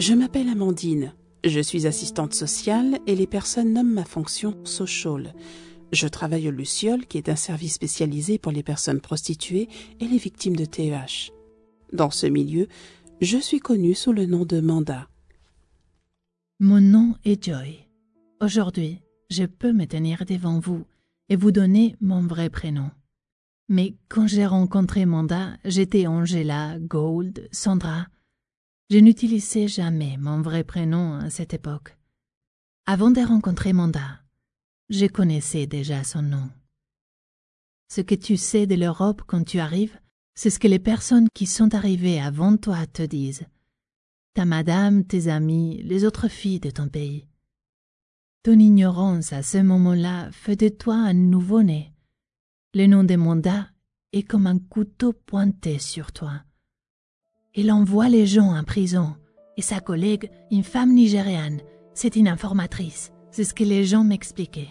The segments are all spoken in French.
Je m'appelle Amandine. Je suis assistante sociale et les personnes nomment ma fonction social. Je travaille au Luciole, qui est un service spécialisé pour les personnes prostituées et les victimes de TEH. Dans ce milieu, je suis connue sous le nom de Manda. Mon nom est Joy. Aujourd'hui, je peux me tenir devant vous et vous donner mon vrai prénom. Mais quand j'ai rencontré Manda, j'étais Angela, Gold, Sandra. Je n'utilisais jamais mon vrai prénom à cette époque. Avant de rencontrer Manda, je connaissais déjà son nom. Ce que tu sais de l'Europe quand tu arrives, c'est ce que les personnes qui sont arrivées avant toi te disent. Ta madame, tes amis, les autres filles de ton pays. Ton ignorance à ce moment-là fait de toi un nouveau-né. Le nom de Manda est comme un couteau pointé sur toi. Il envoie les gens en prison, et sa collègue, une femme nigériane, c'est une informatrice. C'est ce que les gens m'expliquaient.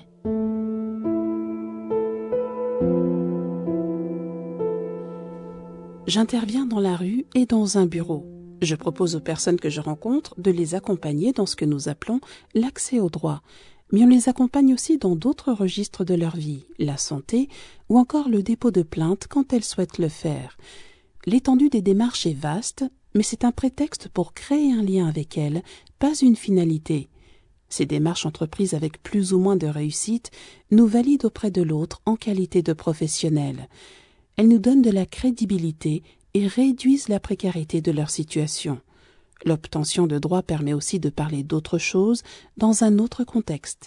J'interviens dans la rue et dans un bureau. Je propose aux personnes que je rencontre de les accompagner dans ce que nous appelons l'accès au droit. Mais on les accompagne aussi dans d'autres registres de leur vie, la santé ou encore le dépôt de plainte quand elles souhaitent le faire. L'étendue des démarches est vaste, mais c'est un prétexte pour créer un lien avec elles, pas une finalité. Ces démarches entreprises avec plus ou moins de réussite nous valident auprès de l'autre en qualité de professionnels. Elles nous donnent de la crédibilité et réduisent la précarité de leur situation. L'obtention de droits permet aussi de parler d'autre chose dans un autre contexte.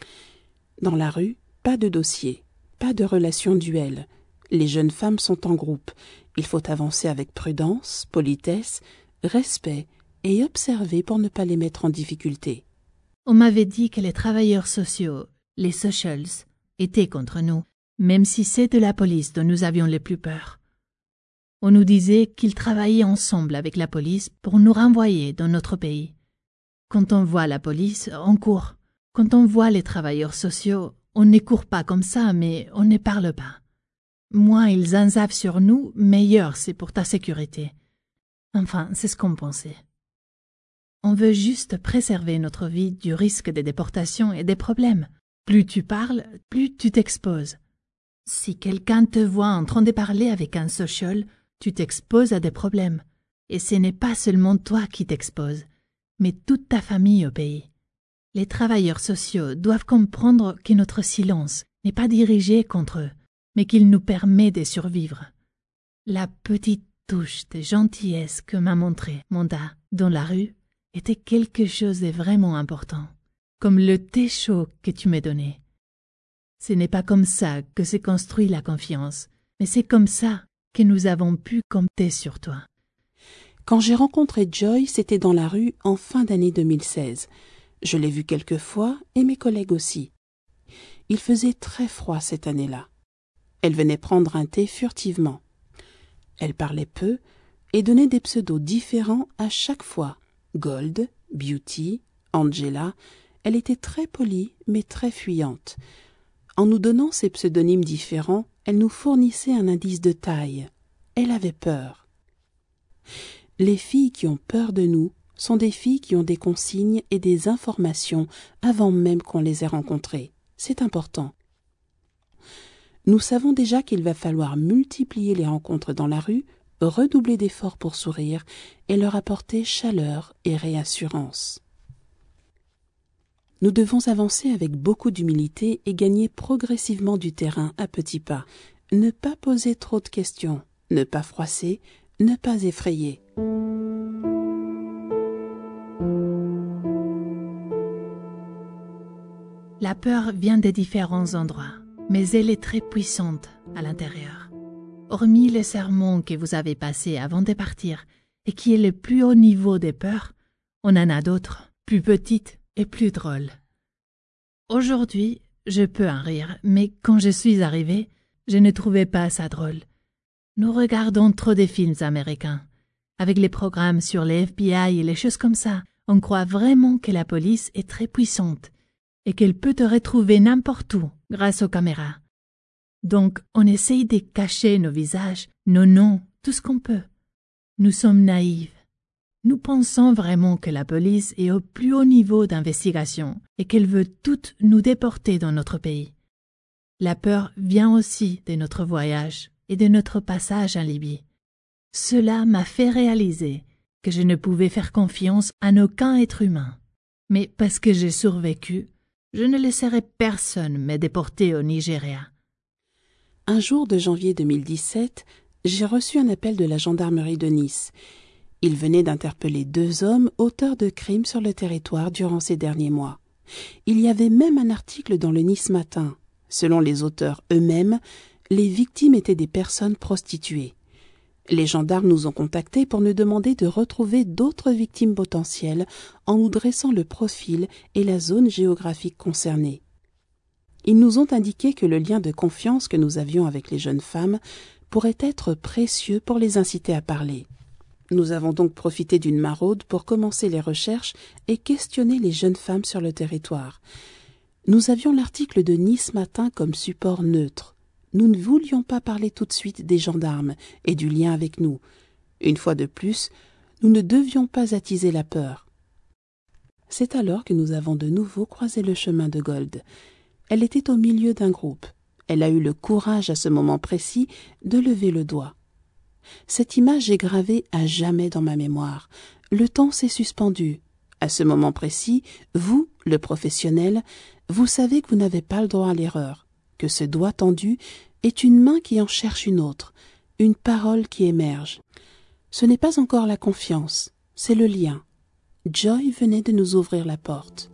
Dans la rue, pas de dossier, pas de relation duel. Les jeunes femmes sont en groupe. Il faut avancer avec prudence, politesse, respect et observer pour ne pas les mettre en difficulté. On m'avait dit que les travailleurs sociaux, les socials, étaient contre nous, même si c'est de la police dont nous avions le plus peur. On nous disait qu'ils travaillaient ensemble avec la police pour nous renvoyer dans notre pays. Quand on voit la police, on court. Quand on voit les travailleurs sociaux, on ne court pas comme ça, mais on ne parle pas. Moins ils en savent sur nous, meilleur c'est pour ta sécurité. Enfin, c'est ce qu'on pensait. On veut juste préserver notre vie du risque de déportation et des problèmes. Plus tu parles, plus tu t'exposes. Si quelqu'un te voit en train de parler avec un social, tu t'exposes à des problèmes. Et ce n'est pas seulement toi qui t'exposes, mais toute ta famille au pays. Les travailleurs sociaux doivent comprendre que notre silence n'est pas dirigé contre eux, mais qu'il nous permet de survivre. La petite touche de gentillesse que m'a montrée Manda dans la rue était quelque chose de vraiment important, comme le thé chaud que tu m'as donné. Ce n'est pas comme ça que se construit la confiance, mais c'est comme ça que nous avons pu compter sur toi. Quand j'ai rencontré Joy, c'était dans la rue en fin d'année 2016. Je l'ai vue quelques fois et mes collègues aussi. Il faisait très froid cette année-là. Elle venait prendre un thé furtivement. Elle parlait peu et donnait des pseudos différents à chaque fois. Gold, Beauty, Angela, elle était très polie mais très fuyante. En nous donnant ces pseudonymes différents, elle nous fournissait un indice de taille. Elle avait peur. Les filles qui ont peur de nous sont des filles qui ont des consignes et des informations avant même qu'on les ait rencontrées. C'est important. Nous savons déjà qu'il va falloir multiplier les rencontres dans la rue, redoubler d'efforts pour sourire et leur apporter chaleur et réassurance. Nous devons avancer avec beaucoup d'humilité et gagner progressivement du terrain à petits pas. Ne pas poser trop de questions, ne pas froisser, ne pas effrayer. La peur vient de différents endroits, mais elle est très puissante à l'intérieur. Hormis les sermons que vous avez passés avant de partir et qui est le plus haut niveau des peurs, on en a d'autres, plus petites et plus drôles. Aujourd'hui, je peux en rire, mais quand je suis arrivée, je ne trouvais pas ça drôle. Nous regardons trop de films américains. Avec les programmes sur les FBI et les choses comme ça, on croit vraiment que la police est très puissante et qu'elle peut te retrouver n'importe où grâce aux caméras. Donc, on essaye de cacher nos visages, nos noms, tout ce qu'on peut. Nous sommes naïfs. Nous pensons vraiment que la police est au plus haut niveau d'investigation et qu'elle veut toutes nous déporter dans notre pays. La peur vient aussi de notre voyage et de notre passage en Libye. Cela m'a fait réaliser que je ne pouvais faire confiance à aucun être humain. Mais parce que j'ai survécu, je ne laisserai personne me déporter au Nigeria. Un jour de janvier 2017, j'ai reçu un appel de la gendarmerie de Nice. Ils venaient d'interpeller 2 hommes auteurs de crimes sur le territoire durant ces derniers mois. Il y avait même un article dans le Nice Matin. Selon les auteurs eux-mêmes, les victimes étaient des personnes prostituées. Les gendarmes nous ont contactés pour nous demander de retrouver d'autres victimes potentielles en nous dressant le profil et la zone géographique concernée. Ils nous ont indiqué que le lien de confiance que nous avions avec les jeunes femmes pourrait être précieux pour les inciter à parler. Nous avons donc profité d'une maraude pour commencer les recherches et questionner les jeunes femmes sur le territoire. Nous avions l'article de Nice Matin comme support neutre. Nous ne voulions pas parler tout de suite des gendarmes et du lien avec nous. Une fois de plus, nous ne devions pas attiser la peur. C'est alors que nous avons de nouveau croisé le chemin de Gold. Elle était au milieu d'un groupe. Elle a eu le courage à ce moment précis de lever le doigt. Cette image est gravée à jamais dans ma mémoire. Le temps s'est suspendu. À ce moment précis, vous, le professionnel, vous savez que vous n'avez pas le droit à l'erreur, que ce doigt tendu est une main qui en cherche une autre, une parole qui émerge. Ce n'est pas encore la confiance, c'est le lien. Joy venait de nous ouvrir la porte.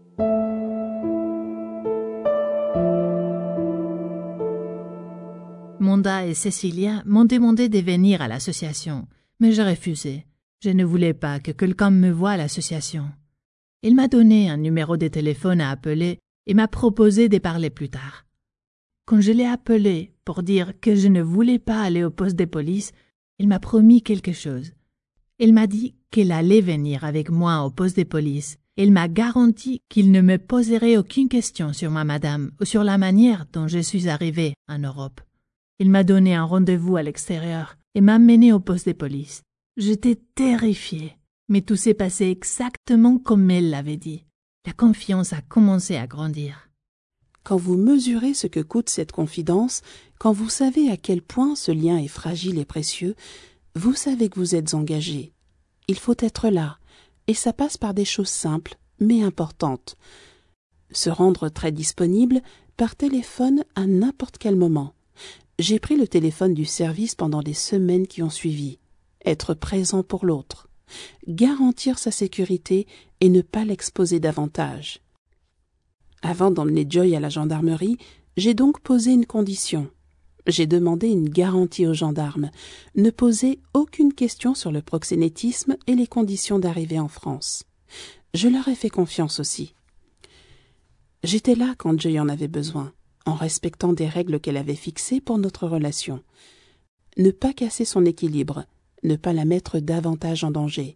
Monda et Cecilia m'ont demandé de venir à l'association, mais j'ai refusé. Je ne voulais pas que quelqu'un me voie à l'association. Il m'a donné un numéro de téléphone à appeler et m'a proposé de parler plus tard. Quand je l'ai appelé pour dire que je ne voulais pas aller au poste de police, il m'a promis quelque chose. Il m'a dit qu'il allait venir avec moi au poste de police. Il m'a garanti qu'il ne me poserait aucune question sur ma madame ou sur la manière dont je suis arrivée en Europe. Il m'a donné un rendez-vous à l'extérieur et m'a mené au poste de police. J'étais terrifiée, mais tout s'est passé exactement comme elle l'avait dit. La confiance a commencé à grandir. Quand vous mesurez ce que coûte cette confidence, quand vous savez à quel point ce lien est fragile et précieux, vous savez que vous êtes engagé. Il faut être là, et ça passe par des choses simples, mais importantes. Se rendre très disponible par téléphone à n'importe quel moment. J'ai pris le téléphone du service pendant les semaines qui ont suivi. Être présent pour l'autre. Garantir sa sécurité et ne pas l'exposer davantage. Avant d'emmener Joy à la gendarmerie, j'ai donc posé une condition. J'ai demandé une garantie aux gendarmes. Ne poser aucune question sur le proxénétisme et les conditions d'arrivée en France. Je leur ai fait confiance aussi. J'étais là quand Joy en avait besoin, en respectant des règles qu'elle avait fixées pour notre relation. Ne pas casser son équilibre, ne pas la mettre davantage en danger.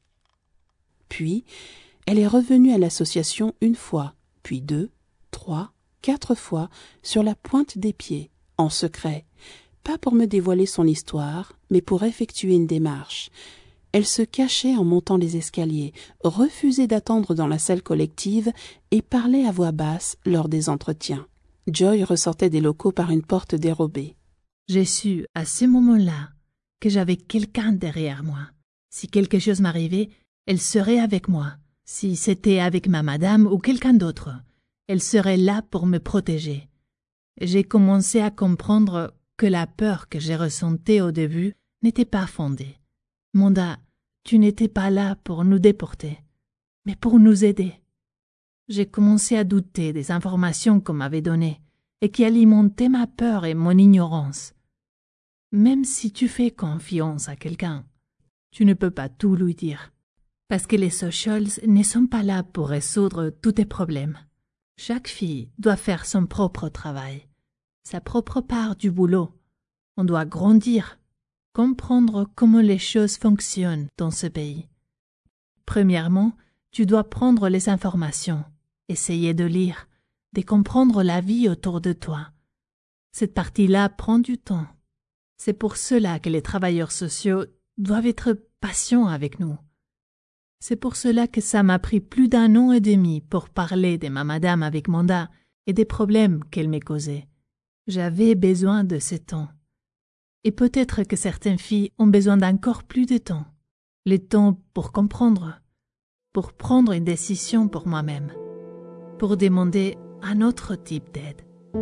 Puis, elle est revenue à l'association 1 fois, puis 2, 3, 4 fois, sur la pointe des pieds, en secret, pas pour me dévoiler son histoire, mais pour effectuer une démarche. Elle se cachait en montant les escaliers, refusait d'attendre dans la salle collective et parlait à voix basse lors des entretiens. Joy ressortait des locaux par une porte dérobée. J'ai su, à ce moment-là, que j'avais quelqu'un derrière moi. Si quelque chose m'arrivait, elle serait avec moi. Si c'était avec ma madame ou quelqu'un d'autre, elle serait là pour me protéger. J'ai commencé à comprendre que la peur que j'ai ressentie au début n'était pas fondée. Monda, tu n'étais pas là pour nous déporter, mais pour nous aider. J'ai commencé à douter des informations qu'on m'avait données et qui alimentaient ma peur et mon ignorance. Même si tu fais confiance à quelqu'un, tu ne peux pas tout lui dire. Parce que les socials ne sont pas là pour résoudre tous tes problèmes. Chaque fille doit faire son propre travail, sa propre part du boulot. On doit grandir, comprendre comment les choses fonctionnent dans ce pays. Premièrement, tu dois prendre les informations, essayer de lire, de comprendre la vie autour de toi. Cette partie-là prend du temps. C'est pour cela que les travailleurs sociaux doivent être patients avec nous. C'est pour cela que ça m'a pris plus d'1 an et demi pour parler de ma madame avec Manda et des problèmes qu'elle me causait. J'avais besoin de ce temps. Et peut-être que certaines filles ont besoin d'encore plus de temps. Le temps pour comprendre, pour prendre une décision pour moi-même, pour demander un autre type d'aide.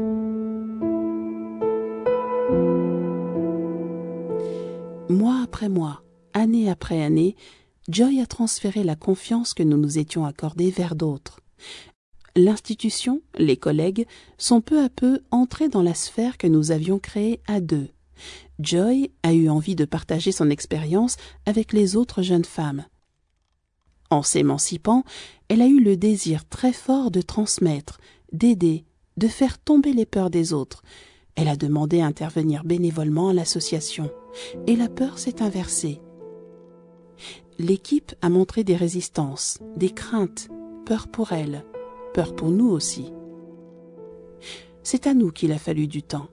Mois après mois, année après année, Joy a transféré la confiance que nous nous étions accordée vers d'autres. L'institution, les collègues, sont peu à peu entrés dans la sphère que nous avions créée à deux. Joy a eu envie de partager son expérience avec les autres jeunes femmes. En s'émancipant, elle a eu le désir très fort de transmettre, d'aider, de faire tomber les peurs des autres. Elle a demandé à intervenir bénévolement à l'association, et la peur s'est inversée. L'équipe a montré des résistances, des craintes, peur pour elle, peur pour nous aussi. C'est à nous qu'il a fallu du temps.